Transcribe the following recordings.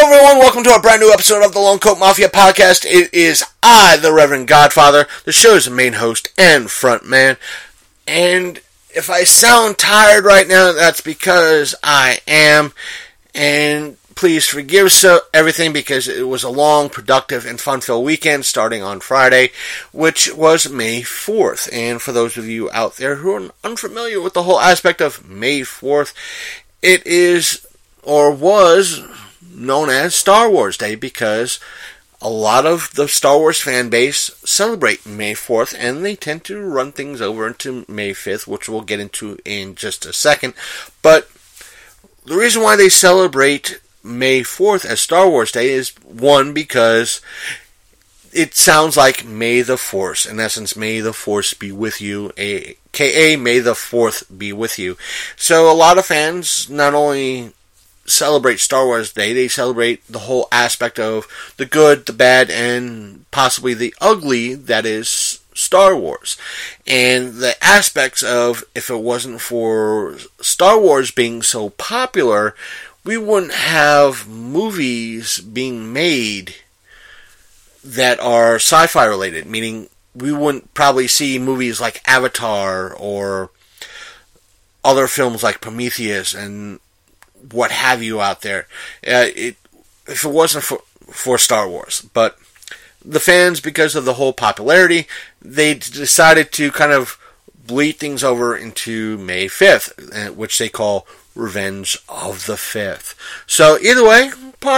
everyone, welcome to a brand new episode of the Lone Coat Mafia podcast. It is I, the Reverend Godfather, the show's main host and front man. And if I sound tired right now, that's because I am. And please forgive everything because it was a long, productive, and fun-filled weekend starting on Friday, which was May 4th. And for those of you out there who are unfamiliar with the whole aspect of May 4th, it is, or was, known as Star Wars Day because a lot of the Star Wars fan base celebrate May 4th and they tend to run things over into May 5th, which we'll get into in just a second. But the reason why they celebrate May 4th as Star Wars Day is, one, because it sounds like May the Force. In essence, May the Force be with you, aka May the 4th be with you. So a lot of fans not only celebrate Star Wars Day, they celebrate the whole aspect of the good, the bad, and possibly the ugly that is Star Wars. And the aspects of, if it wasn't for Star Wars being so popular, we wouldn't have movies being made that are sci-fi related, meaning we wouldn't probably see movies like Avatar or other films like Prometheus and what have you out there, if it wasn't for Star Wars. But the fans, because of the whole popularity, they decided to kind of bleed things over into May 5th, which they call Revenge of the 5th. So either way,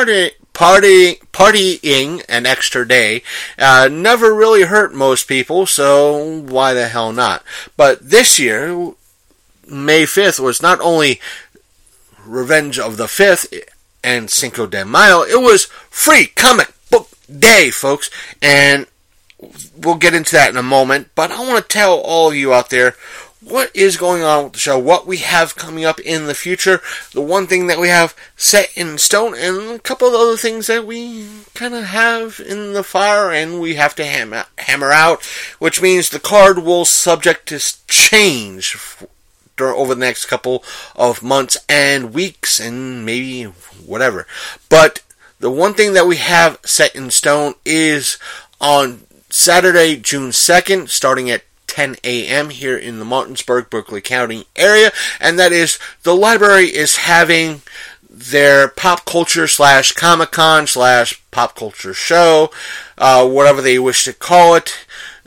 partying an extra day never really hurt most people, so why the hell not? But this year, May 5th was not only Revenge of the 5th and Cinco de Mayo, it was Free Comic Book Day, folks, and we'll get into that in a moment. But I want to tell all of you out there what is going on with the show, what we have coming up in the future, the one thing that we have set in stone, and a couple of other things that we kind of have in the fire and we have to hammer out, which means the card will subject to change over the next couple of months and weeks and maybe whatever. But the one thing that we have set in stone is on Saturday, June 2nd, starting at 10 a.m. here in the Martinsburg, Berkeley County area, and that is the library is having their pop culture / Comic-Con / pop culture show, whatever they wish to call it.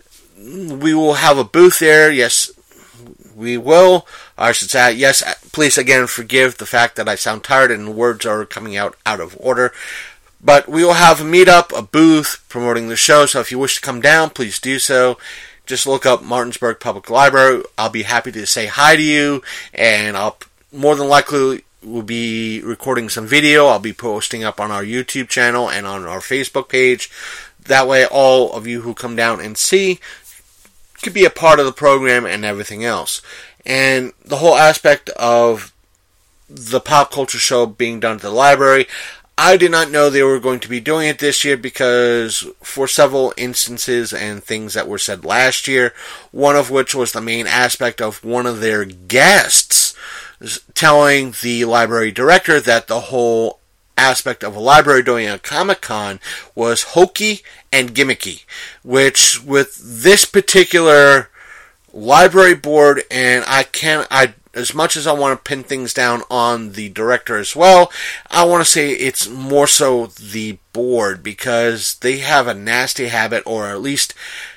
We will have a booth there. Yes, we will. I should say, yes, please again forgive the fact that I sound tired and words are coming out of order. But we will have a meetup, a booth promoting the show, so if you wish to come down, please do so. Just look up Martinsburg Public Library. I'll be happy to say hi to you, and I'll more than likely will be recording some video. I'll be posting up on our YouTube channel and on our Facebook page. That way all of you who come down and see could be a part of the program and everything else. And the whole aspect of the pop culture show being done at the library, I did not know they were going to be doing it this year because for several instances and things that were said last year, one of which was the main aspect of one of their guests telling the library director that the whole aspect of a library doing a Comic-Con was hokey and gimmicky, which with this particular library board, and I as much as I want to pin things down on the director as well, I want to say it's more so the board, because they have a nasty habit, or at least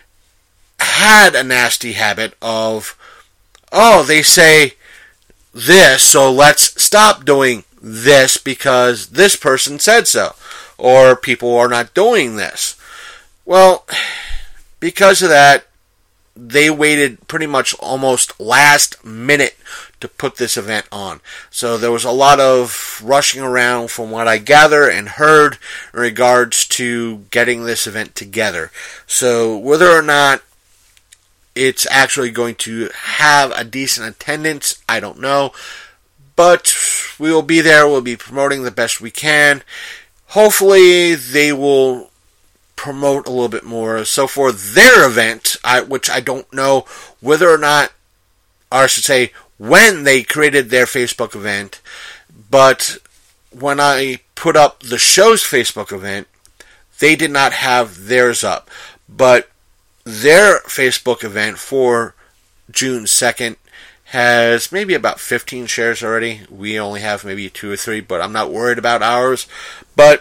had a nasty habit of, they say this, so let's stop doing this because this person said so, or people are not doing this. Well, because of that, they waited pretty much almost last minute to put this event on. So there was a lot of rushing around from what I gather and heard in regards to getting this event together. So whether or not it's actually going to have a decent attendance, I don't know. But we will be there. We'll be promoting the best we can. Hopefully they will promote a little bit more. So for their event, which I don't know whether or not, or I should say when they created their Facebook event, but when I put up the show's Facebook event, they did not have theirs up. But their Facebook event for June 2nd has maybe about 15 shares already. We only have maybe 2 or 3, but I'm not worried about ours. But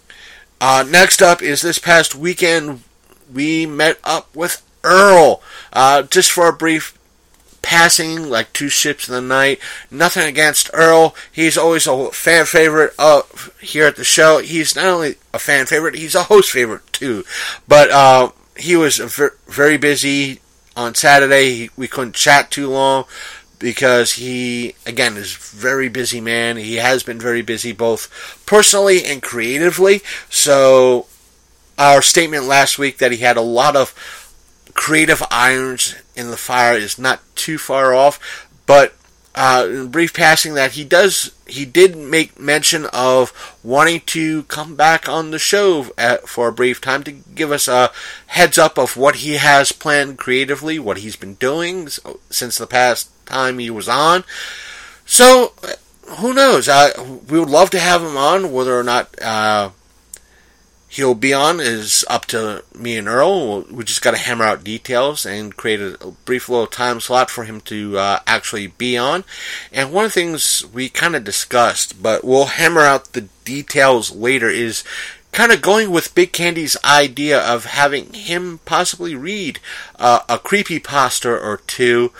next up is this past weekend, we met up with Earl, just for a brief passing, like 2 ships in the night. Nothing against Earl. He's always a fan favorite here at the show. He's not only a fan favorite, he's a host favorite too. But he was very busy on Saturday. We couldn't chat too long because he, again, is a very busy man. He has been very busy both personally and creatively. So our statement last week that he had a lot of creative irons in the fire is not too far off. But in brief passing, that he did make mention of wanting to come back on the show for a brief time to give us a heads up of what he has planned creatively, what he's been doing since the past time he was on. So who knows? We would love to have him on. Whether or not he'll be on is up to me and Earl. We just got to hammer out details and create a brief little time slot for him to actually be on. And one of the things we kind of discussed, but we'll hammer out the details later, is kind of going with Big Candy's idea of having him possibly read a creepypasta or two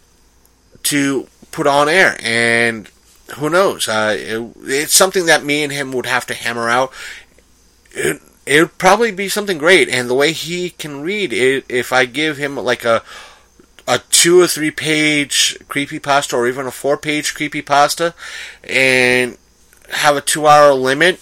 to put on air. And who knows? It's something that me and him would have to hammer out. It would probably be something great, and the way he can read it, if I give him like a 2 or 3 page creepypasta, or even a 4-page creepypasta, and have a 2-hour limit,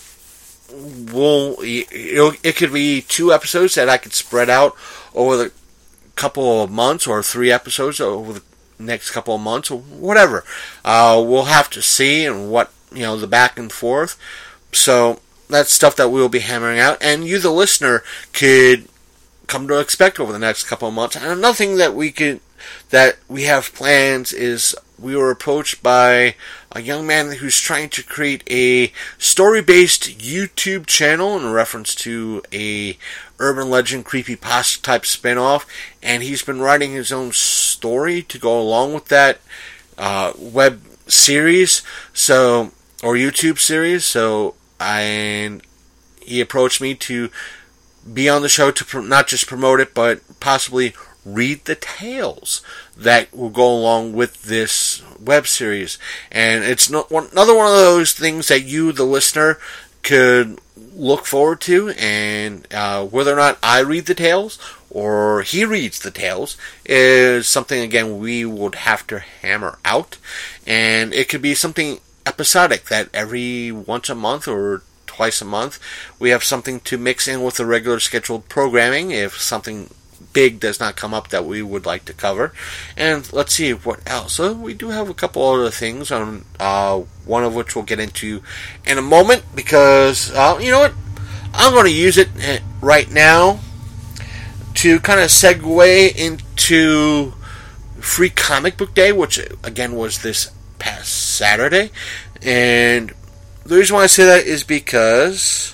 it could be 2 episodes that I could spread out over the couple of months, or 3 episodes over the next couple of months, or whatever. We'll have to see, and what, the back and forth. So that's stuff that we'll be hammering out, and you, the listener, could come to expect over the next couple of months. And another thing that we have plans is we were approached by a young man who's trying to create a story-based YouTube channel in reference to a urban legend creepypasta type spin-off, and he's been writing his own story to go along with that web series, or YouTube series. And he approached me to be on the show to not just promote it, but possibly read the tales that will go along with this web series. And it's another one of those things that you, the listener, could look forward to. And whether or not I read the tales or he reads the tales is something, again, we would have to hammer out. And it could be something episodic, that every once a month or twice a month we have something to mix in with the regular scheduled programming if something big does not come up that we would like to cover. And let's see what else. So we do have a couple other things, on one of which we'll get into in a moment, because you know what, I'm going to use it right now to kind of segue into Free Comic Book Day, which again was this past Saturday. And the reason why I say that is because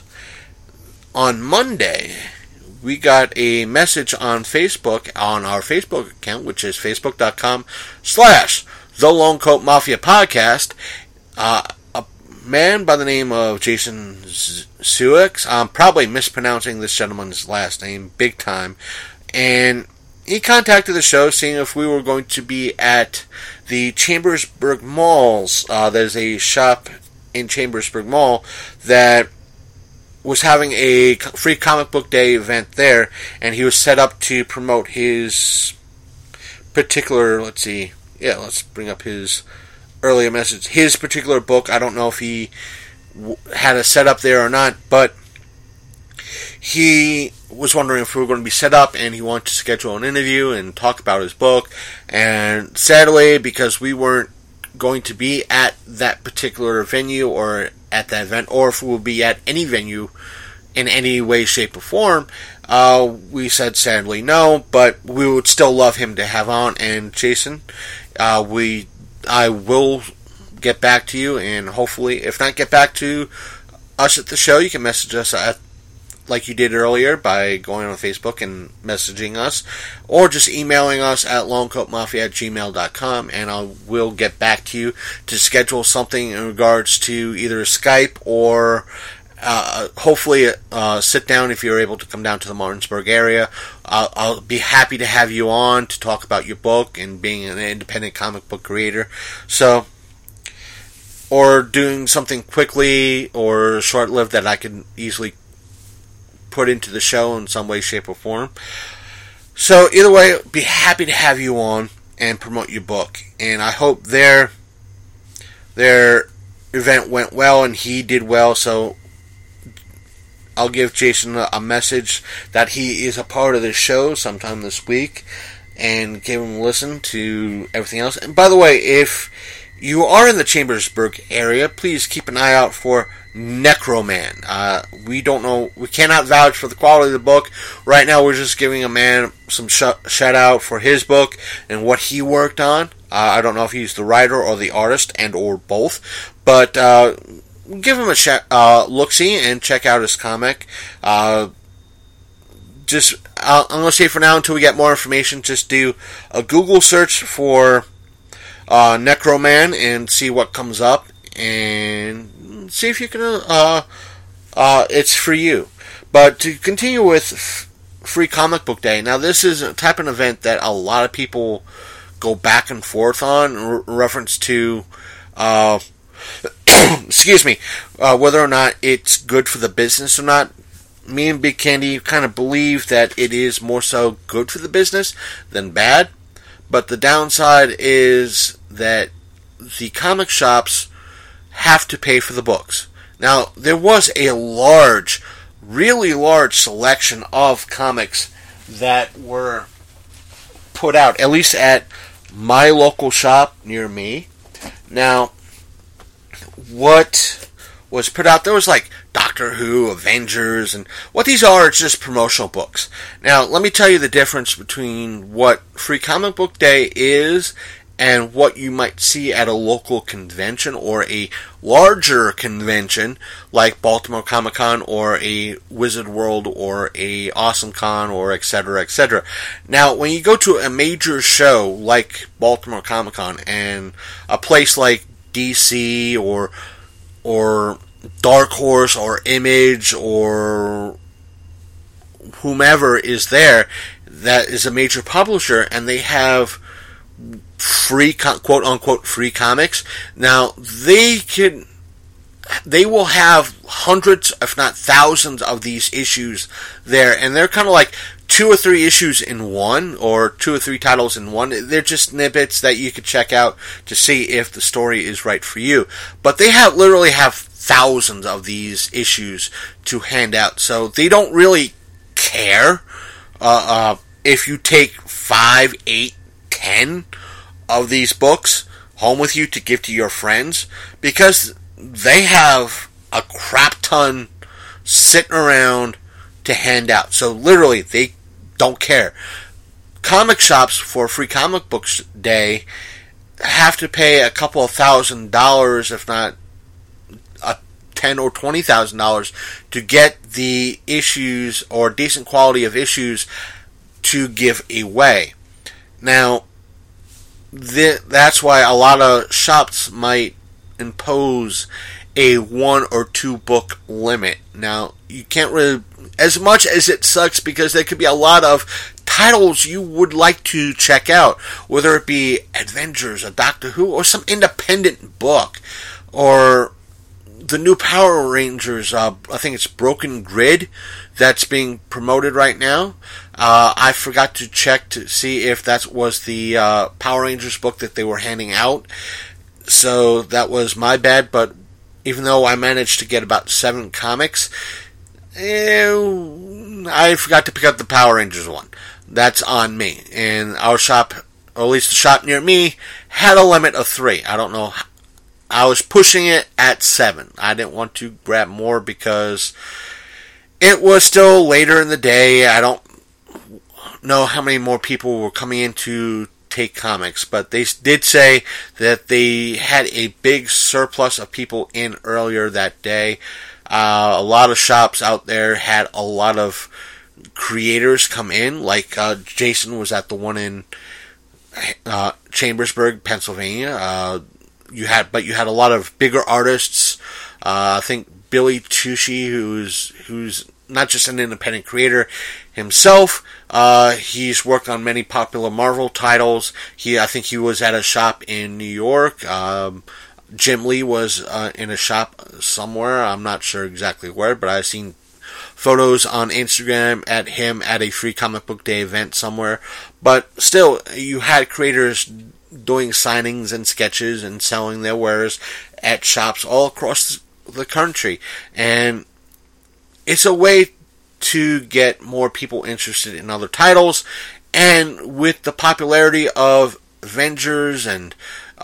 on Monday we got a message on Facebook, on our Facebook account, which is facebook.com/The Lone Coat Mafia Podcast. A man by the name of Jason Suix, I'm probably mispronouncing this gentleman's last name big time, and he contacted the show seeing if we were going to be at the Chambersburg Malls. There's a shop in Chambersburg Mall that was having a Free Comic Book Day event there, and he was set up to promote his particular, let's bring up his earlier message, his particular book. I don't know if he had a setup there or not, but he was wondering if we were going to be set up, and he wanted to schedule an interview and talk about his book. And sadly, because we weren't going to be at that particular venue or at that event, or if we'll be at any venue in any way, shape, or form, we said sadly no, but we would still love him to have on. And Jason, I will get back to you, and hopefully, if not get back to us at the show, you can message us at, like you did earlier, by going on Facebook and messaging us, or just emailing us at longcoatmafia@gmail.com, and we'll get back to you to schedule something in regards to either Skype or hopefully sit down if you're able to come down to the Martinsburg area. I'll be happy to have you on to talk about your book and being an independent comic book creator. So, or doing something quickly or short-lived that I can easily put into the show in some way, shape, or form. So either way, be happy to have you on and promote your book. And I hope their event went well and he did well. So I'll give Jason a message that he is a part of this show sometime this week and give him a listen to everything else. And by the way, if you are in the Chambersburg area, please keep an eye out for Necroman. We don't know, we cannot vouch for the quality of the book. Right now we're just giving a man some shout out for his book and what he worked on. I don't know if he's the writer or the artist and or both, but give him a look-see and check out his comic. I'm going to say for now, until we get more information, just do a Google search for Necroman and see what comes up, and see if you can, it's for you. But to continue with Free Comic Book Day, now this is a type of event that a lot of people go back and forth on in reference to, excuse me, whether or not it's good for the business or not. Me and Big Candy kind of believe that it is more so good for the business than bad, but the downside is that the comic shops have to pay for the books. Now, there was a really large selection of comics that were put out, at least at my local shop near me. Now, what was put out, there was like Doctor Who, Avengers, and what these are, it's just promotional books. Now, let me tell you the difference between what Free Comic Book Day is and what you might see at a local convention or a larger convention like Baltimore Comic Con or a Wizard World or a Awesome Con or etc., etc. Now, when you go to a major show like Baltimore Comic Con and a place like DC or Dark Horse or Image or whomever is there that is a major publisher and they have free, quote unquote, free comics. Now, they will have hundreds, if not thousands, of these issues there, and they're kind of like 2 or 3 issues in one, or 2 or 3 titles in one. They're just snippets that you could check out to see if the story is right for you. But they literally have thousands of these issues to hand out, so they don't really care if you take 5, 8, 10 of these books home with you to give to your friends, because they have a crap ton sitting around to hand out. So literally, they don't care. Comic shops for Free Comic Books Day have to pay a couple of $1,000s, if not $10,000 or $20,000, to get the issues or decent quality of issues to give away. Now, that's why a lot of shops might impose a 1 or 2 book limit. Now, you can't really, as much as it sucks, because there could be a lot of titles you would like to check out, whether it be Avengers, a Doctor Who, or some independent book, or the new Power Rangers, I think it's Broken Grid, that's being promoted right now. I forgot to check to see if that was the Power Rangers book that they were handing out. So that was my bad, but even though I managed to get about 7 comics, I forgot to pick up the Power Rangers one. That's on me. And our shop, or at least the shop near me, had a limit of 3. I don't know. I was pushing it at 7. I didn't want to grab more because it was still later in the day. I don't know how many more people were coming in to take comics, but they did say that they had a big surplus of people in earlier that day. A lot of shops out there had a lot of creators come in, like Jason was at the one in Chambersburg, Pennsylvania. You had a lot of bigger artists. I think Billy Tucci, who's not just an independent creator himself. He's worked on many popular Marvel titles. I think he was at a shop in New York. Jim Lee was in a shop somewhere. I'm not sure exactly where, but I've seen photos on Instagram at him at a Free Comic Book Day event somewhere. But still, you had creators doing signings and sketches and selling their wares at shops all across the country. And it's a way to get more people interested in other titles. And with the popularity of Avengers and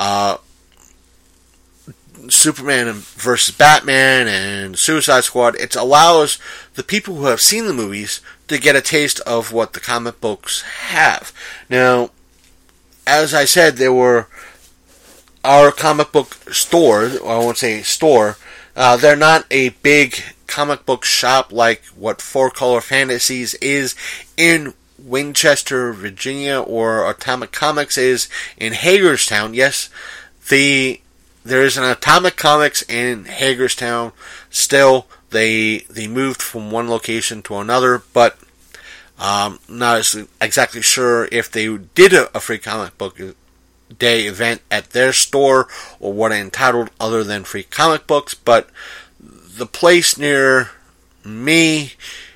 Superman versus Batman and Suicide Squad, it allows the people who have seen the movies to get a taste of what the comic books have. Now, as I said, there were our comic book store, or I won't say store, they're not a big comic book shop like what Four Color Fantasies is in Winchester, Virginia, or Atomic Comics is in Hagerstown. Yes, there is an Atomic Comics in Hagerstown. Still, they moved from one location to another, but not exactly sure if they did a Free Comic Book Day event at their store or what it entitled other than Free Comic Books. But the place near me,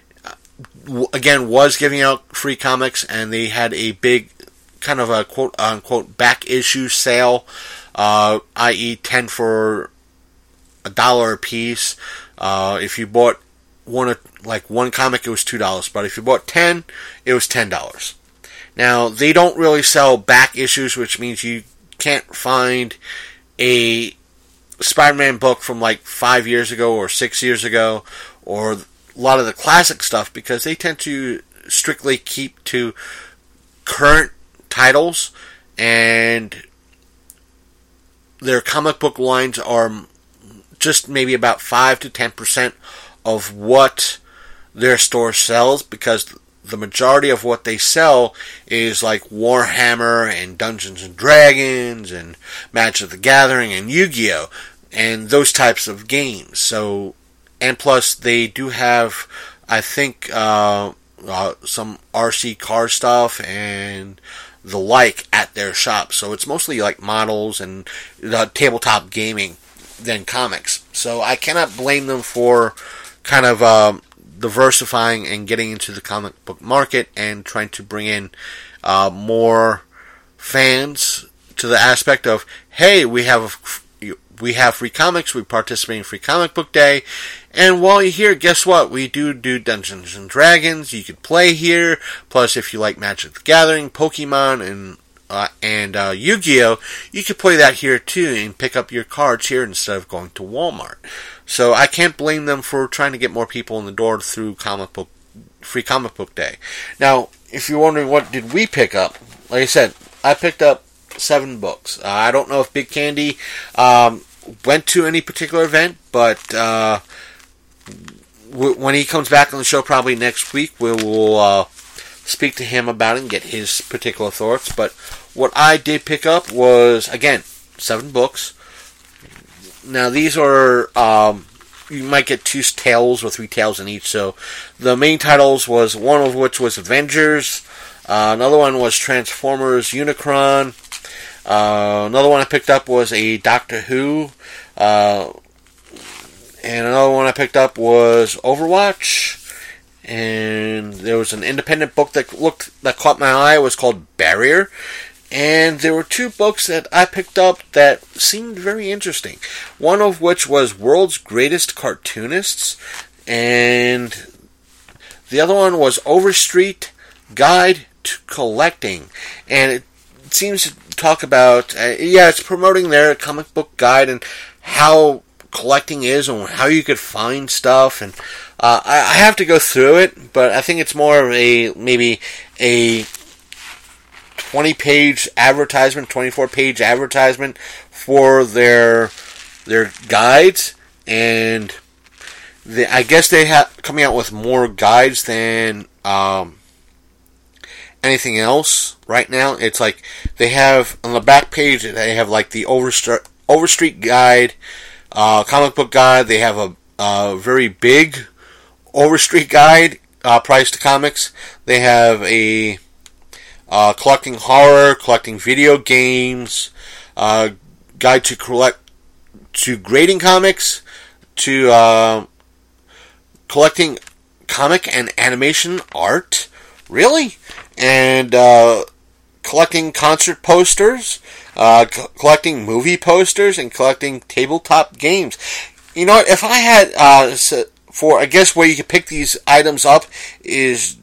again, was giving out free comics, and they had a big kind of a quote-unquote back issue sale, i.e. 10 for $1 a piece. If you bought one comic, it was $2, but if you bought 10, it was $10. Now, they don't really sell back issues, which means you can't find a Spider-Man book from like 5 years ago or 6 years ago, or a lot of the classic stuff, because they tend to strictly keep to current titles, and their comic book lines are just maybe about 5 to 10% of what their store sells, because the majority of what they sell is like Warhammer and Dungeons and Dragons and Magic the Gathering and Yu-Gi-Oh! And those types of games. So, and plus they do have, I think, some RC car stuff and the like at their shop. So it's mostly like models and tabletop gaming than comics. So I cannot blame them for kind of diversifying and getting into the comic book market and trying to bring in more fans to the aspect of, hey, we have free comics, we participate in Free Comic Book Day, and while you're here, guess what? We do Dungeons and Dragons. You could play here. Plus, if you like Magic the Gathering, Pokemon, and Yu-Gi-Oh, you could play that here too and pick up your cards here instead of going to Walmart. So I can't blame them for trying to get more people in the door through Free Comic Book Day. Now, if you're wondering what did we pick up, like I said, I picked up 7 books. I don't know if Big Candy went to any particular event, but when he comes back on the show, probably next week, we will speak to him about it and get his particular thoughts. But what I did pick up was, again, 7 books. Now, these are, you might get 2 tales or 3 tales in each. So, the main titles was, one of which was Avengers. Another one was Transformers Unicron. Another one I picked up was a Doctor Who. And another one I picked up was Overwatch. And there was an independent book that caught my eye. It was called Barrier. And there were 2 books that I picked up that seemed very interesting. One of which was World's Greatest Cartoonists. And the other one was Overstreet Guide to Collecting. And it seems to talk about, it's promoting their comic book guide and how collecting is and how you could find stuff. And I have to go through it, but I think it's more of maybe a 20-page advertisement, 24-page advertisement for their guides, and I guess they have coming out with more guides than anything else right now. It's like they have on the back page, they have like the Overstreet guide, comic book guide. They have a very big Overstreet guide, Price to Comics. They have a collecting horror, collecting video games, guide to grading comics, to collecting comic and animation art. Really? And collecting concert posters, collecting movie posters, and collecting tabletop games. You know what? If I had, I guess where you can pick these items up is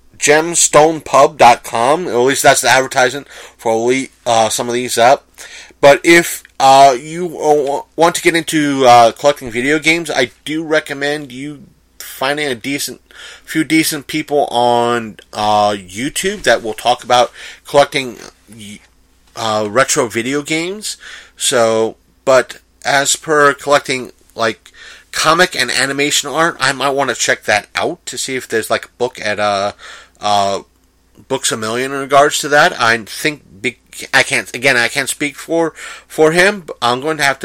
gemstonepub.com. At least that's the advertisement for some of these up. But if you want to get into collecting video games, I do recommend you finding a few decent people on YouTube that will talk about collecting retro video games. So, but as per collecting like comic and animation art, I might want to check that out to see if there's like a book at Books A Million in regards to that. I think I can't speak for him. But I'm going to have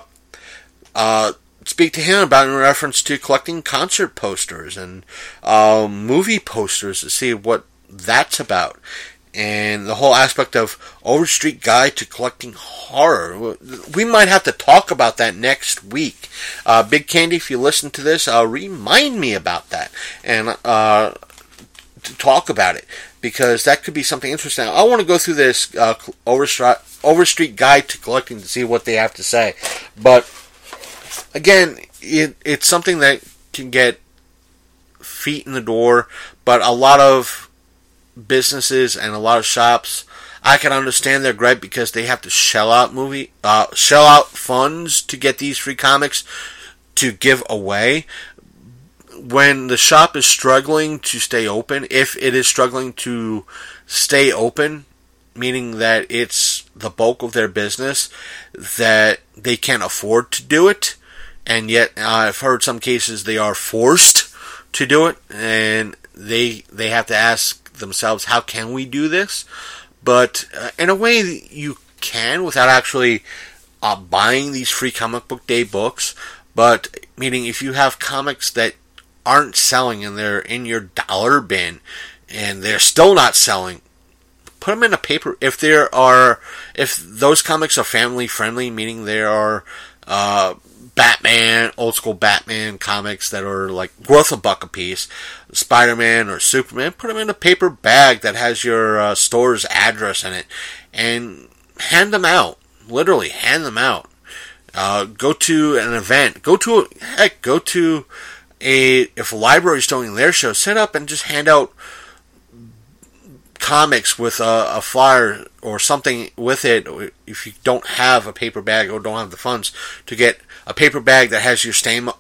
to speak to him about in reference to collecting concert posters and movie posters to see what that's about, and the whole aspect of Overstreet Guide to Collecting Horror. We might have to talk about that next week. Big Candy, if you listen to this, remind me about that and to talk about it, because that could be something interesting. I want to go through this Overstreet Guide to Collecting to see what they have to say, but again, it's something that can get feet in the door, but a lot of businesses and a lot of shops, I can understand their gripe because they have to shell out funds to get these free comics to give away. When the shop is struggling to stay open, if it is struggling to stay open, meaning that it's the bulk of their business, that they can't afford to do it, and yet I've heard some cases they are forced to do it, and they have to ask themselves, how can we do this? But in a way, you can without actually buying these free comic book day books. But meaning, if you have comics that aren't selling and they're in your dollar bin and they're still not selling, put them in a paper. If those comics are family friendly, meaning there are Batman, old school Batman comics that are like worth $1 a piece, Spider-Man or Superman, put them in a paper bag that has your store's address in it and hand them out. Literally, hand them out. Go to an event. If a library's doing their show, set up and just hand out comics with a flyer or something with it. If you don't have a paper bag or don't have the funds to get a paper bag that has your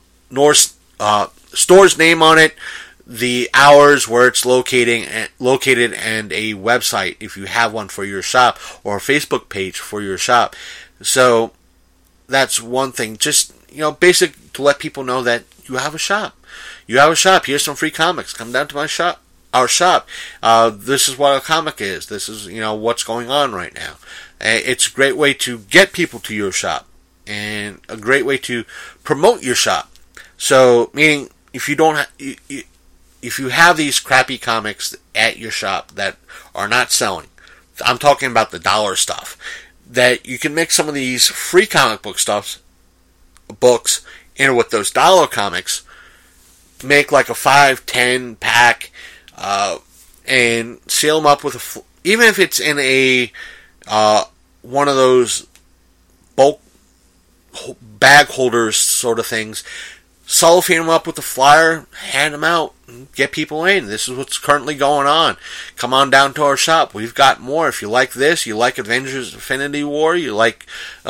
store's name on it, the hours where it's located, and a website if you have one for your shop, or a Facebook page for your shop. So that's one thing. Just, basic to let people know that you have a shop. You have a shop. Here's some free comics. Come down to my shop. Our shop. This is what a comic is. This is, what's going on right now. It's a great way to get people to your shop, and a great way to promote your shop. So, meaning, if you have these crappy comics at your shop that are not selling, I'm talking about the dollar stuff, that you can mix some of these free comic book books in with those dollar comics, make like a 5-10 pack, and seal them up with even if it's in a one of those bulk bag holders sort of things, cellophane them up with a flyer, hand them out, get people in. This is what's currently going on. Come on down to our shop. We've got more. If you like this, you like Avengers Infinity War, you like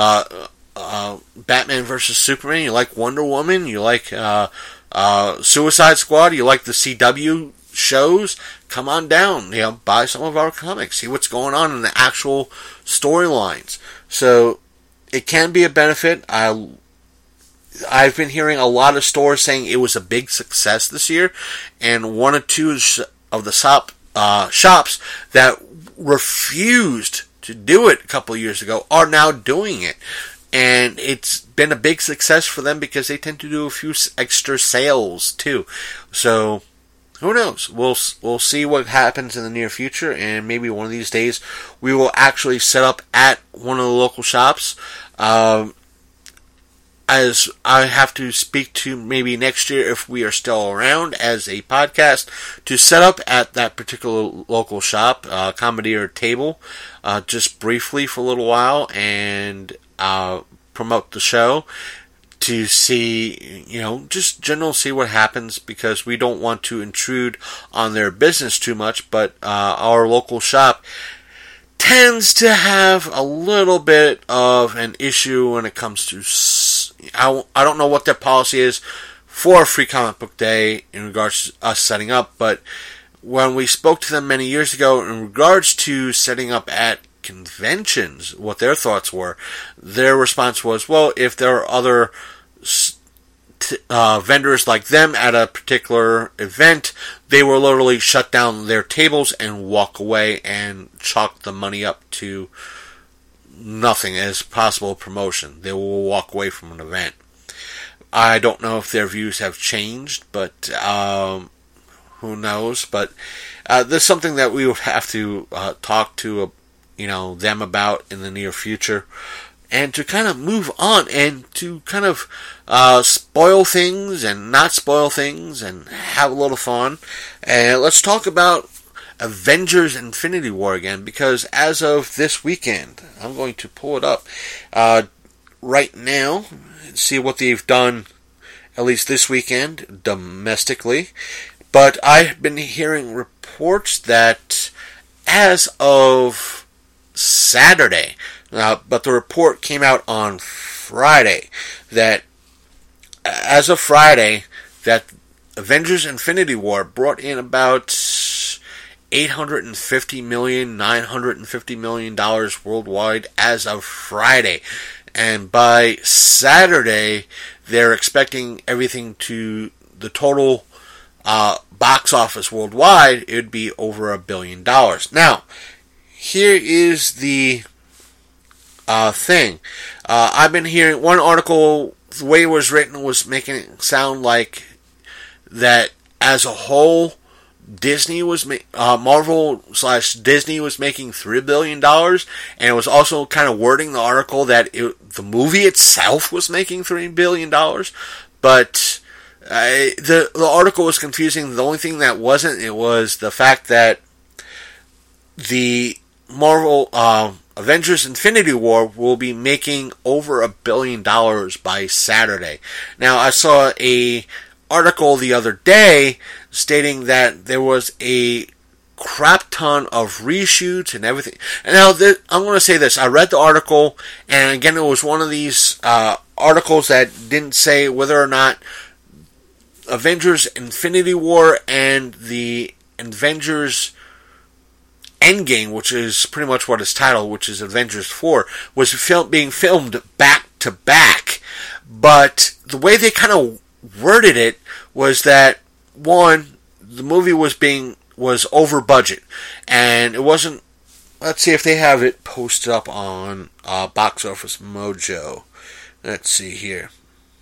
Batman vs. Superman, you like Wonder Woman, you like Suicide Squad, you like the CW shows, come on down, buy some of our comics, see what's going on in the actual storylines. So it can be a benefit. I've been hearing a lot of stores saying it was a big success this year, and one or two of the shops that refused to do it a couple of years ago are now doing it. And it's been a big success for them because they tend to do a few extra sales too. So who knows? We'll see what happens in the near future, and maybe one of these days we will actually set up at one of the local shops. As I have to speak to maybe next year, if we are still around as a podcast, to set up at that particular local shop, Commandeer Table, just briefly for a little while, and promote the show to see, just general see what happens, because we don't want to intrude on their business too much, but our local shop tends to have a little bit of an issue when it comes to, I don't know what their policy is for Free Comic Book Day in regards to us setting up, but when we spoke to them many years ago in regards to setting up at conventions, what their thoughts were, their response was, well, if there are other vendors like them at a particular event, they will literally shut down their tables and walk away and chalk the money up to nothing as possible promotion. They will walk away from an event. I don't know if their views have changed, but who knows? But there's something that we would have to talk to them about in the near future, and to kind of move on and to kind of spoil things and not spoil things and have a little fun. And let's talk about Avengers Infinity War again, because as of this weekend, I'm going to pull it up right now and see what they've done, at least this weekend, domestically. But I've been hearing reports that as of Saturday, but the report came out on Friday, that as of Friday, that Avengers Infinity War brought in about $850 million, $950 million worldwide as of Friday. And by Saturday, they're expecting everything to, the total box office worldwide, it would be over $1 billion. Now, here is the thing. I've been hearing one article, the way it was written was making it sound like that as a whole, Disney was Marvel/Disney was making $3 billion, and it was also kind of wording the article that the movie itself was making $3 billion. But the article was confusing. The only thing that wasn't, it was the fact that the Marvel Avengers Infinity War will be making over $1 billion by Saturday. Now, I saw a article the other day stating that there was a crap ton of reshoots and everything. And now, I'm going to say this. I read the article, and again, it was one of these articles that didn't say whether or not Avengers Infinity War and the Avengers Endgame, which is pretty much what it's titled, which is Avengers 4, was being filmed back to back. But the way they kind of worded it was that, one, the movie was over budget, and it wasn't. Let's see if they have it posted up on Box Office Mojo. Let's see here.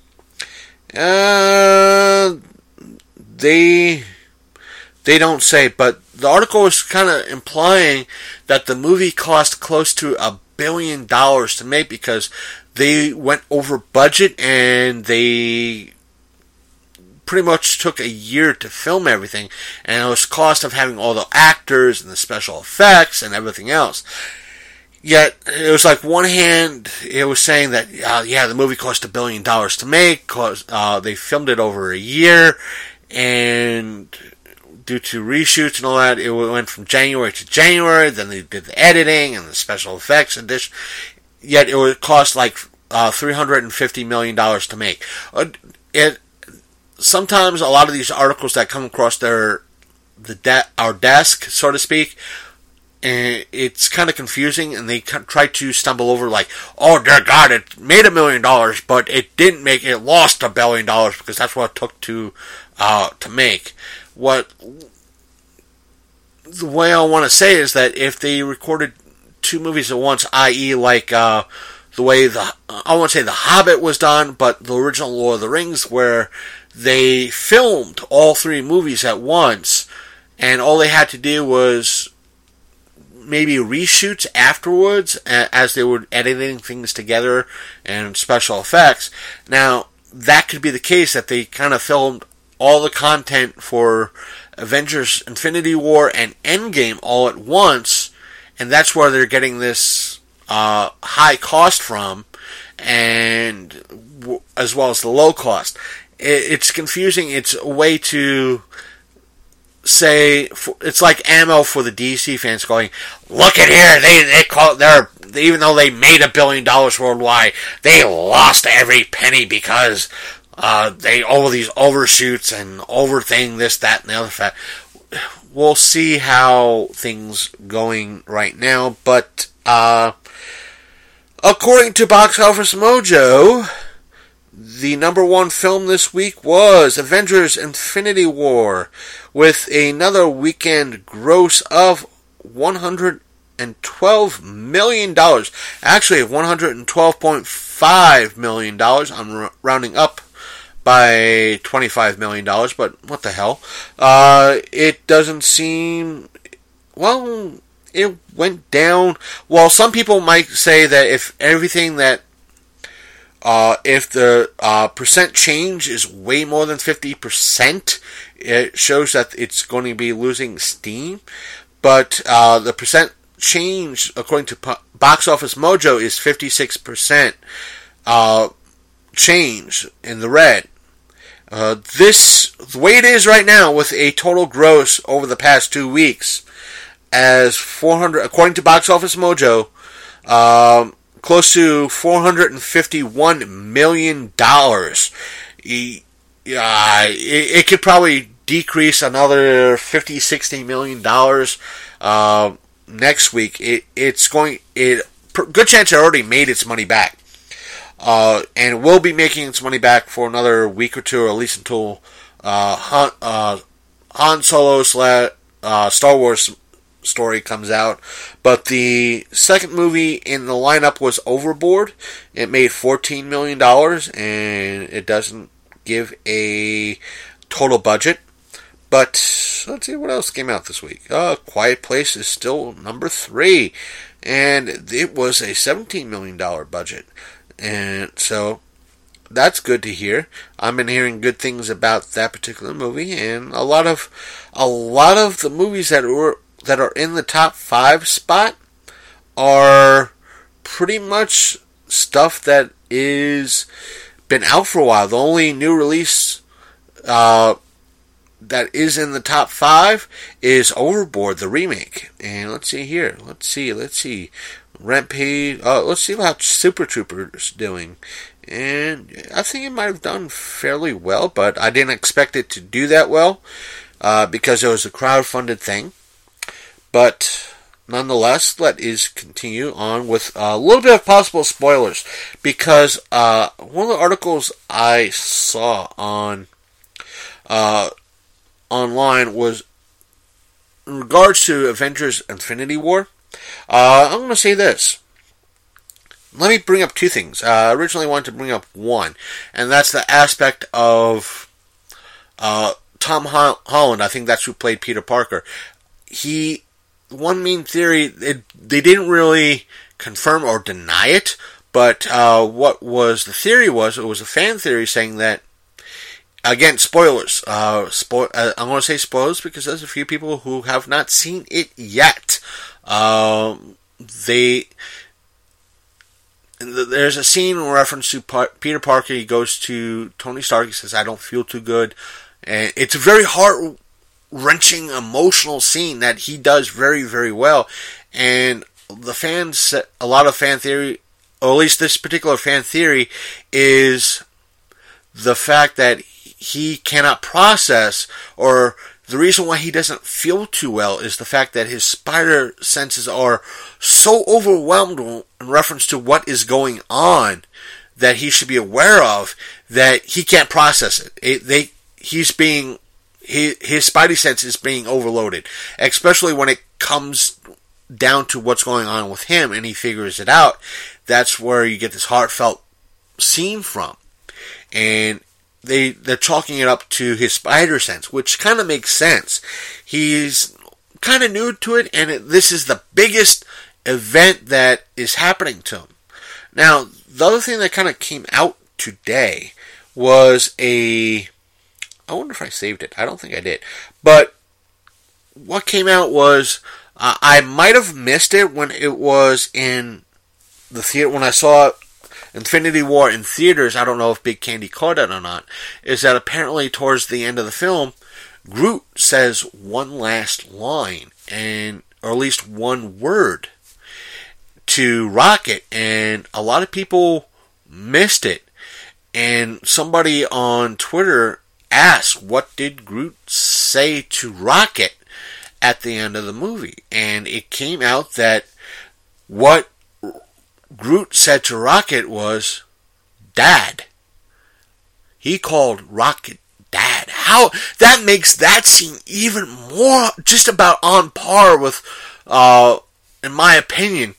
They don't say, but the article is kind of implying that the movie cost close to $1 billion to make because they went over budget and they pretty much took a year to film everything, and it was cost of having all the actors and the special effects and everything else. Yet, it was like one hand, it was saying that, the movie cost $1 billion to make, cause they filmed it over a year, and due to reshoots and all that, it went from January to January, then they did the editing and the special effects edition, yet it would cost like $350 million to make. Sometimes a lot of these articles that come across their our desk, so to speak. And it's kind of confusing, and they try to stumble over like, oh dear God, it made $1 million, but it didn't make it. Lost $1 billion because that's what it took to make. What the way I want to say is that if they recorded 2 movies at once, i.e., like the way I won't say The Hobbit was done, but the original Lord of the Rings, where they filmed all 3 movies at once, and all they had to do was maybe reshoots afterwards as they were editing things together and special effects. Now, that could be the case, that they kind of filmed all the content for Avengers Infinity War and Endgame all at once, and that's where they're getting this high cost from, and as well as the low cost. It's confusing. It's a way to say, it's like ammo for the DC fans going, look at here, they even though they made $1 billion worldwide, they lost every penny because they all these overshoots and overthing, this, that, and the other fact. We'll see how things going right now, but according to Box Office Mojo, the number 1 film this week was Avengers Infinity War, with another weekend gross of $112 million. Actually, $112.5 million. I'm rounding up by $25 million, but what the hell. It doesn't seem... Well, it went down. Well, some people might say that if everything that... if the percent change is way more than 50%, it shows that it's going to be losing steam. But the percent change, according to Box Office Mojo, is 56% change in the red. The way it is right now, with a total gross over the past 2 weeks, as 400, according to Box Office Mojo, close to $451 million. It could probably decrease another $50-60 million next week. Good chance it already made its money back, and it will be making its money back for another week or two, or at least until Han Solo / Star Wars story comes out. But the second movie in the lineup was Overboard. It made $14 million, and it doesn't give a total budget. But let's see what else came out this week. Quiet Place is still number 3, and it was a $17 million budget, and so that's good to hear. I've been hearing good things about that particular movie, and a lot of the movies that are in the top 5 spot are pretty much stuff that is been out for a while. The only new release that is in the top 5 is Overboard, the remake. And let's see here. Let's see. Rampage. Let's see how Super Troopers doing. And I think it might have done fairly well, but I didn't expect it to do that well because it was a crowd-funded thing. But nonetheless, let us continue on with a little bit of possible spoilers, because one of the articles I saw on online was in regards to Avengers Infinity War. I'm going to say this. Let me bring up 2 things. I originally wanted to bring up one, and that's the aspect of Tom Holland. I think that's who played Peter Parker. One main theory, they didn't really confirm or deny it, but what was the theory was, it was a fan theory saying that, again, spoilers. I'm going to say spoilers because there's a few people who have not seen it yet. There's a scene in reference to Peter Parker. He goes to Tony Stark. He says, "I don't feel too good," and it's a very heart-wrenching, emotional scene that he does very, very well. And the fans, a lot of fan theory, or at least this particular fan theory, is the fact that he cannot process or the reason why he doesn't feel too well is the fact that his spider senses are so overwhelmed in reference to what is going on that he should be aware of that he can't process it. His spidey sense is being overloaded, especially when it comes down to what's going on with him and he figures it out. That's where you get this heartfelt scene from. And they're chalking it up to his spider sense, which kind of makes sense. He's kind of new to it, and this is the biggest event that is happening to him. Now, the other thing that kind of came out today was I wonder if I saved it. I don't think I did. But what came out was, I might have missed it when it was in the theater, when I saw Infinity War in theaters. I don't know if Big Candy caught it or not. Is that apparently towards the end of the film, Groot says one last line, or at least one word, to Rocket, and a lot of people missed it. And somebody on Twitter asked, what did Groot say to Rocket at the end of the movie? And it came out that what Groot said to Rocket was, Dad. He called Rocket Dad. How that makes that scene even more just about on par with, in my opinion,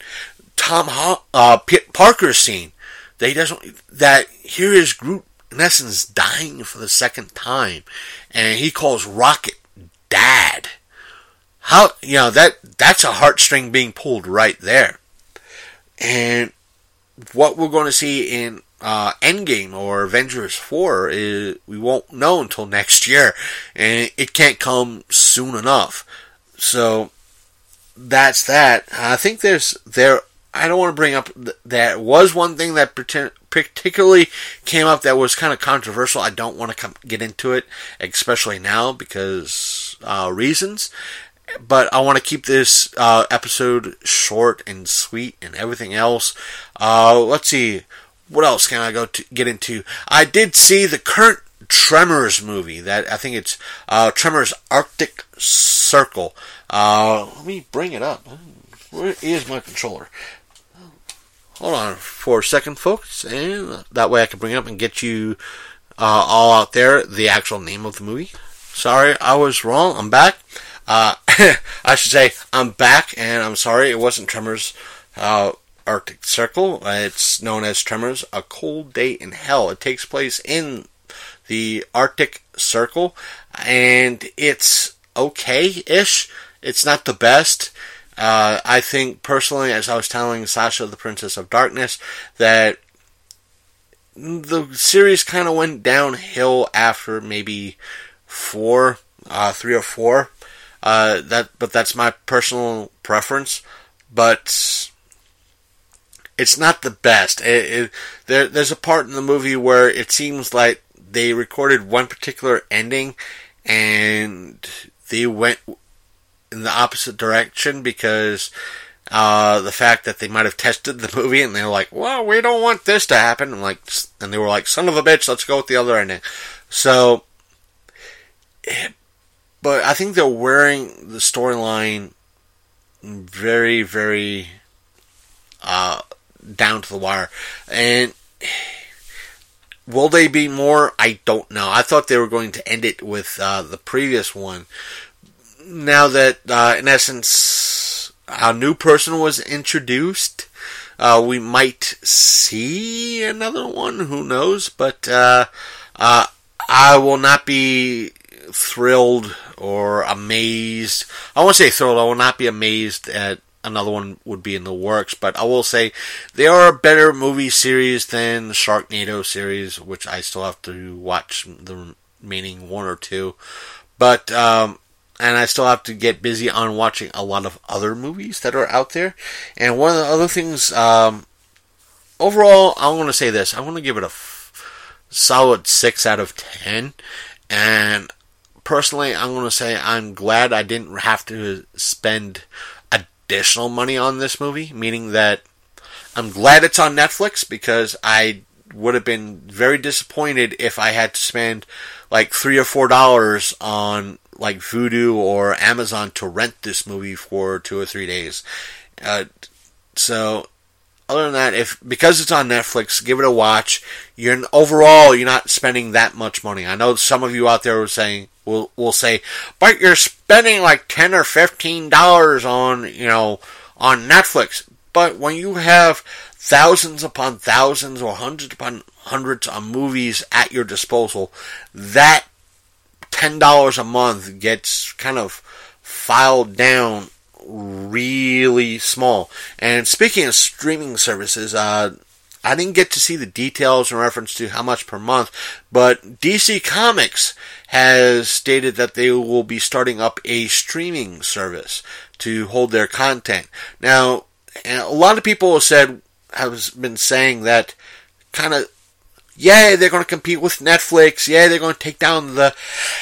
Parker's scene. That here is Groot in essence dying for the second time, and he calls Rocket Dad. How, that's a heartstring being pulled right there. And what we're going to see in Endgame or Avengers 4 is we won't know until next year, and it can't come soon enough. So that's that. I think I don't want to bring up that was one thing that particularly came up that was kind of controversial. I don't want to get into it, especially now because reasons. But I want to keep this episode short and sweet and everything else. Let's see. What else can I get into? I did see the current Tremors movie. That I think it's Tremors Arctic Circle. Let me bring it up. Where is my controller? Hold on for a second, folks. And that way I can bring it up and get you all out there the actual name of the movie. Sorry, I was wrong. I'm back. I should say, I'm back, and I'm sorry, it wasn't Tremors Arctic Circle. It's known as Tremors, A Cold Day in Hell. It takes place in the Arctic Circle, and it's okay-ish. It's not the best. I think, personally, as I was telling Sasha, the Princess of Darkness, that the series kind of went downhill after maybe 3 or 4. But that's my personal preference. But it's not the best. There's a part in the movie where it seems like they recorded one particular ending and they went in the opposite direction because the fact that they might have tested the movie and they were like, well, we don't want this to happen. And they were like, son of a bitch, let's go with the other ending. So, but I think they're wearing the storyline very, very down to the wire. And will they be more? I don't know. I thought they were going to end it with the previous one. Now that, in essence, a new person was introduced, we might see another one. Who knows? But I will not be thrilled or amazed. I won't say thrilled. I will not be amazed that another one would be in the works. But I will say they are a better movie series than the Sharknado series, which I still have to watch the remaining 1 or 2. But and I still have to get busy on watching a lot of other movies that are out there. And one of the other things, overall, I want to say this. I want to give it a solid 6 out of 10. And personally, I'm going to say I'm glad I didn't have to spend additional money on this movie. Meaning that I'm glad it's on Netflix because I would have been very disappointed if I had to spend like $3 or $4 on like Vudu or Amazon to rent this movie for 2 or 3 days. So other than that, because it's on Netflix, give it a watch. Overall, you're not spending that much money. I know some of you out there will say, but you're spending like $10 or $15 on Netflix. But when you have thousands upon thousands or hundreds upon hundreds of movies at your disposal, that $10 a month gets kind of filed down really small. And speaking of streaming services, I didn't get to see the details in reference to how much per month, but DC Comics has stated that they will be starting up a streaming service to hold their content. Now, a lot of people have been saying that kind of, yeah, they're going to compete with Netflix. Yeah, they're going to take down the...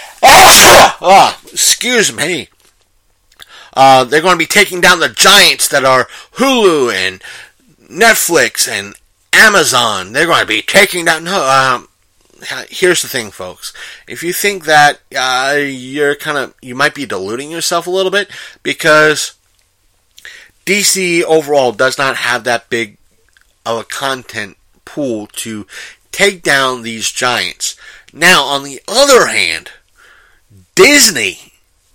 excuse me. They're going to be taking down the giants that are Hulu and Netflix and Amazon. They're going to be taking down... here's the thing, folks. If you think that, you might be deluding yourself a little bit, because DC overall does not have that big of a content pool to take down these giants. Now, on the other hand, Disney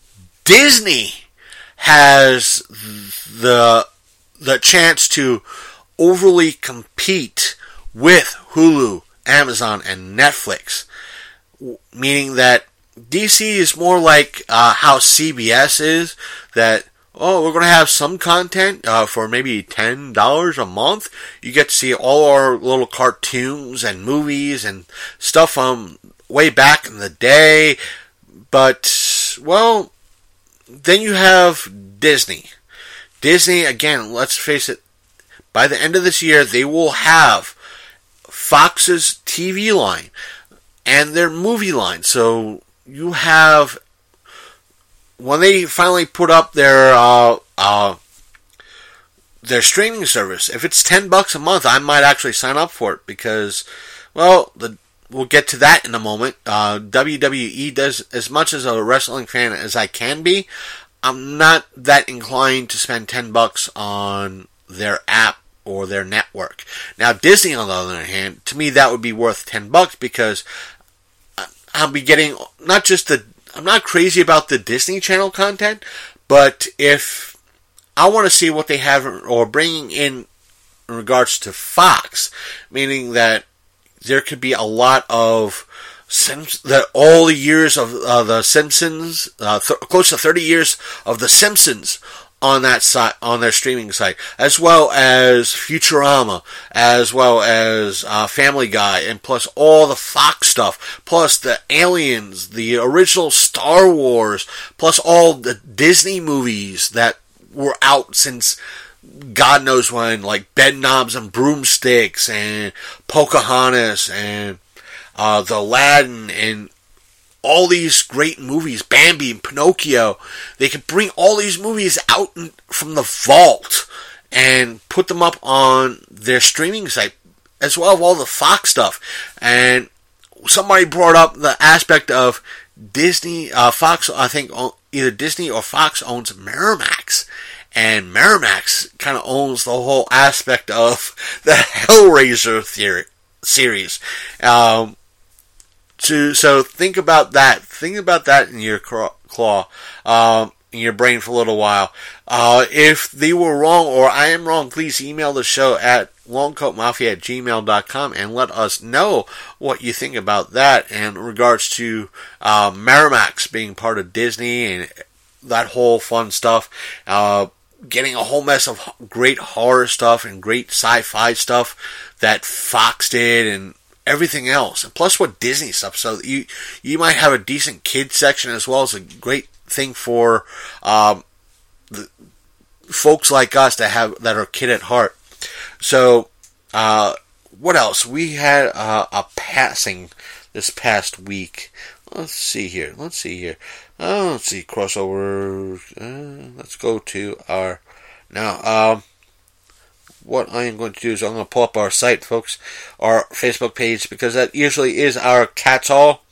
has the chance to overly compete with Hulu, Amazon, and Netflix, meaning that DC is more like how CBS is, that we're going to have some content for maybe $10 a month. You get to see all our little cartoons and movies and stuff from way back in the day. But, well, then you have Disney. Disney, again, let's face it, by the end of this year, they will have Fox's TV line and their movie line. So you have... when they finally put up their streaming service, if it's $10 a month, I might actually sign up for it, because, well, we'll get to that in a moment. WWE does, as much as a wrestling fan as I can be, I'm not that inclined to spend $10 on their app or their network. Now, Disney, on the other hand, to me that would be worth $10, because I'll be getting not just I'm not crazy about the Disney Channel content, but if I want to see what they have or bringing in regards to Fox, meaning that there could be a lot of all the years of the Simpsons, close to 30 years of the Simpsons on that site, on their streaming site, as well as Futurama, as well as Family Guy, and plus all the Fox stuff, plus the Aliens, the original Star Wars, plus all the Disney movies that were out since God knows when, like Bedknobs and Broomsticks, and Pocahontas, and the Aladdin, and all these great movies, Bambi and Pinocchio. They could bring all these movies out from the vault and put them up on their streaming site, as well as all the Fox stuff. And somebody brought up the aspect of Disney, Fox, I think either Disney or Fox owns Miramax. And Miramax kind of owns the whole aspect of the Hellraiser series. So think about that. Think about that in your in your brain for a little while. If they were wrong or I am wrong, please email the show at longcoatmafia@gmail.com and let us know what you think about that in regards to Miramax being part of Disney and that whole fun stuff. Getting a whole mess of great horror stuff and great sci-fi stuff that Fox did, and everything else, and plus what Disney stuff. So you might have a decent kids section, as well as a great thing for the folks like us that are kid at heart. So what else? We had a passing this past week. Let's see here. Let's see crossover. Let's go to our now. What I am going to do is I'm going to pull up our site, folks, our Facebook page, because that usually is our catch-all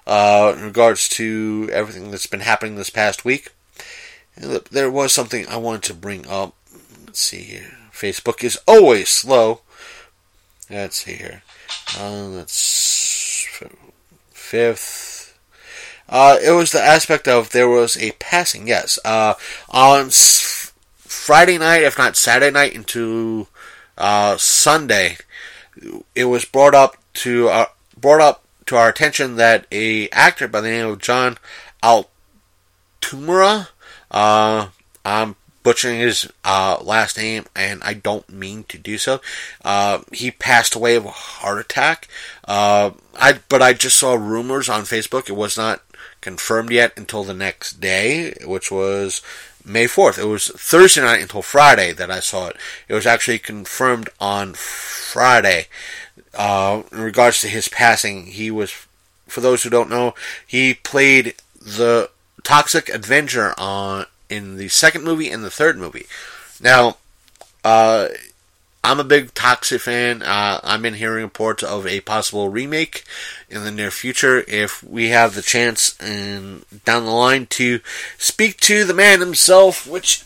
in regards to everything that's been happening this past week. And there was something I wanted to bring up. Let's see here. Facebook is always slow. Let's see here. That's 5th. It was the aspect of there was a passing, yes. On Friday night, if not Saturday night, into Sunday, it was brought up to our attention that a actor by the name of John Altumura, I'm butchering his last name, and I don't mean to do so. He passed away of a heart attack. But I just saw rumors on Facebook. It was not confirmed yet until the next day, which was May 4th. It was Thursday night until Friday that I saw it. It was actually confirmed on Friday. In regards to his passing, he was, for those who don't know, he played the Toxic Avenger in the second movie and the third movie. Now, I'm a big Toxic fan. I've been hearing reports of a possible remake in the near future. If we have the chance and down the line to speak to the man himself, which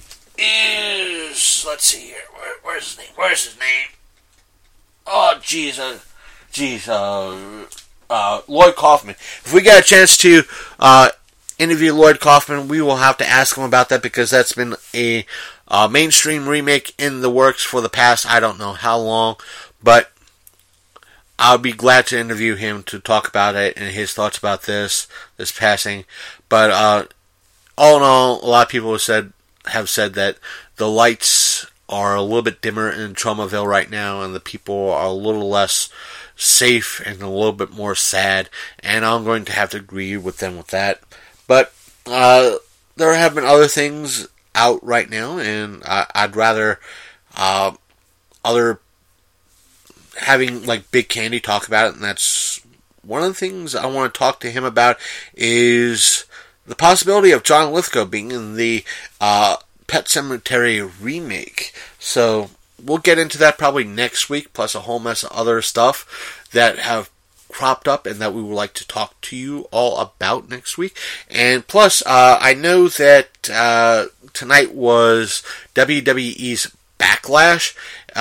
is, let's see here, where's his name? Where's his name? Oh, jeez, Lloyd Kaufman. If we get a chance to interview Lloyd Kaufman, we will have to ask him about that, because that's been a mainstream remake in the works for the past, I don't know how long, but I'll be glad to interview him to talk about it and his thoughts about this passing. But all in all, a lot of people have said that the lights are a little bit dimmer in Tromaville right now, and the people are a little less safe and a little bit more sad, and I'm going to have to agree with them with that. But there have been other things out right now, and I'd rather having like Big Candy talk about it, and that's one of the things I want to talk to him about is the possibility of John Lithgow being in the Pet Sematary remake. So we'll get into that probably next week, plus a whole mess of other stuff that have cropped up and that we would like to talk to you all about next week. And plus, I know that tonight was WWE's Backlash.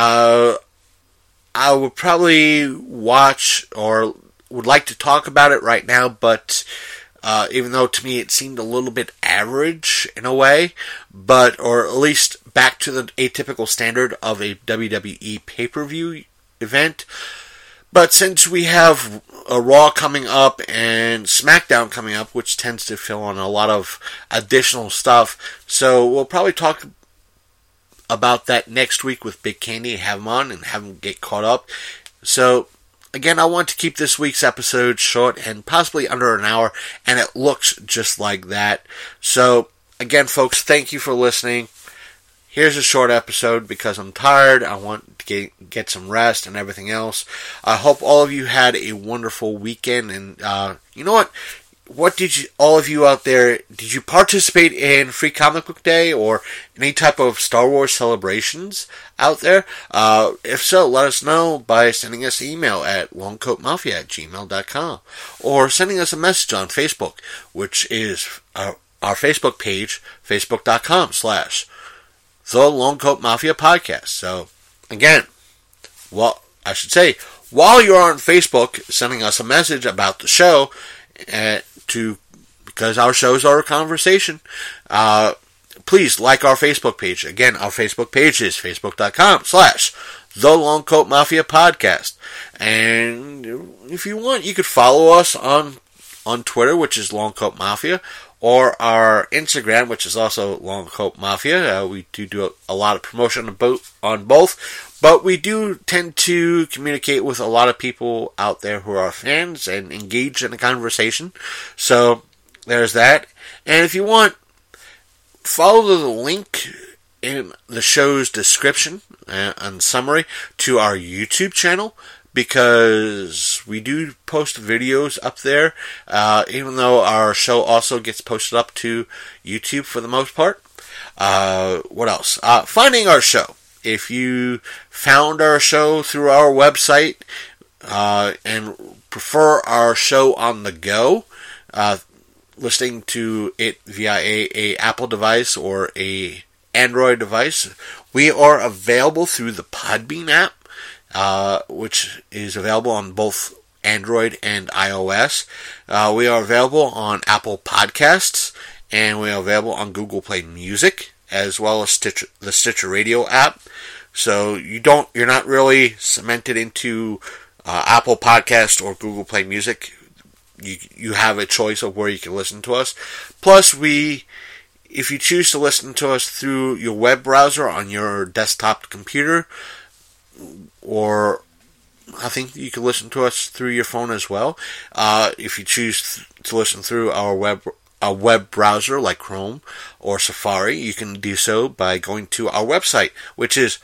I would probably watch or would like to talk about it right now, but even though to me it seemed a little bit average in a way, or at least back to the atypical standard of a WWE pay-per-view event. But since we have a Raw coming up and SmackDown coming up, which tends to fill on a lot of additional stuff, so we'll probably talk about that next week with Big Candy, have him on and have him get caught up. So again, I want to keep this week's episode short and possibly under an hour, and it looks just like that. So again, folks, thank you for listening. Here's a short episode because I'm tired. I want to get some rest and everything else. I hope all of you had a wonderful weekend. And you know what? What did all of you out there, did you participate in Free Comic Book Day or any type of Star Wars celebrations out there? If so, let us know by sending us an email at longcoatmafia@gmail.com or sending us a message on Facebook, which is our Facebook page, facebook.com/The Longcoat Mafia Podcast. So, again, I should say, while you're on Facebook sending us a message about the show, because our shows are a conversation, please like our Facebook page. Again, our Facebook page is facebook.com/The Longcoat Mafia Podcast. And if you want, you could follow us on Twitter, which is Longcoat Mafia, or our Instagram, which is also Longcoat Mafia. We do a lot of promotion on both, but we do tend to communicate with a lot of people out there who are fans and engage in the conversation. So there's that. And if you want, follow the link in the show's description and summary to our YouTube channel, because we do post videos up there, even though our show also gets posted up to YouTube for the most part. What else? Finding our show. If you found our show through our website and prefer our show on the go, listening to it via a Apple device or a Android device, we are available through the Podbean app, which is available on both Android and iOS. We are available on Apple Podcasts, and we are available on Google Play Music, as well as the Stitcher Radio app. So you're not really cemented into Apple Podcast or Google Play Music. You have a choice of where you can listen to us. Plus, if you choose to listen to us through your web browser on your desktop computer, or I think you can listen to us through your phone as well. If you choose to listen through our web browser like Chrome or Safari, you can do so by going to our website, which is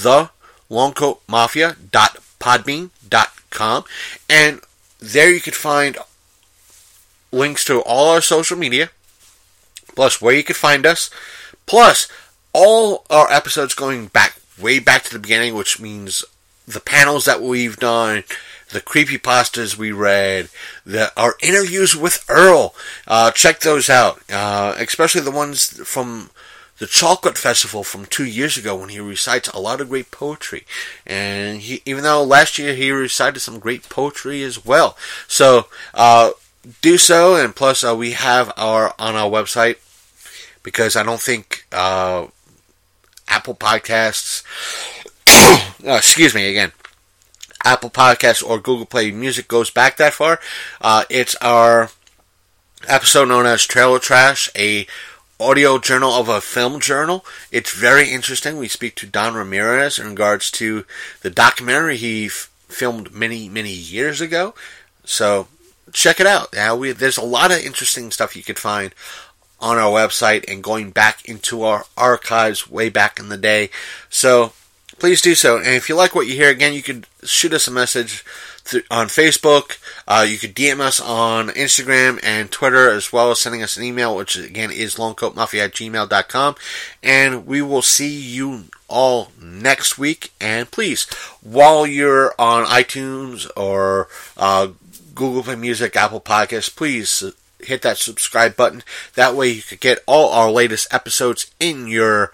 thelongcoatmafia.podbean.com, and there you could find links to all our social media, plus where you could find us, plus all our episodes going way back to the beginning, which means the panels that we've done, the creepypastas we read, our interviews with Earl. Check those out, especially the ones from the Chocolate Festival from 2 years ago, when he recites a lot of great poetry. And even though last year he recited some great poetry as well. So, do so, and plus we have on our website, because I don't think Apple Podcasts, excuse me again, Apple Podcasts or Google Play Music goes back that far. It's our episode known as Trailer Trash, a audio journal of a film journal. It's very interesting. We speak to Don Ramirez in regards to the documentary he filmed many, many years ago. So check it out. There's a lot of interesting stuff you could find on our website and going back into our archives way back in the day. So please do so. And if you like what you hear, again, you could shoot us a message on Facebook. You could DM us on Instagram and Twitter, as well as sending us an email, which again is longcoatmafia@gmail.com. And we will see you all next week. And please, while you're on iTunes or Google Play Music, Apple Podcasts, please hit that subscribe button. That way you could get all our latest episodes in your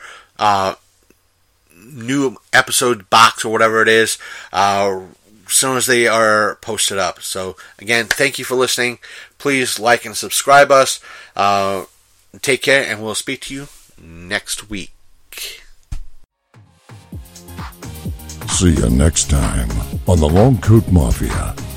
new episode box or whatever it is, as soon as they are posted up. So again, thank you for listening. Please like and subscribe us. Take care, and we'll speak to you next week. See you next time on the Long Coat Mafia.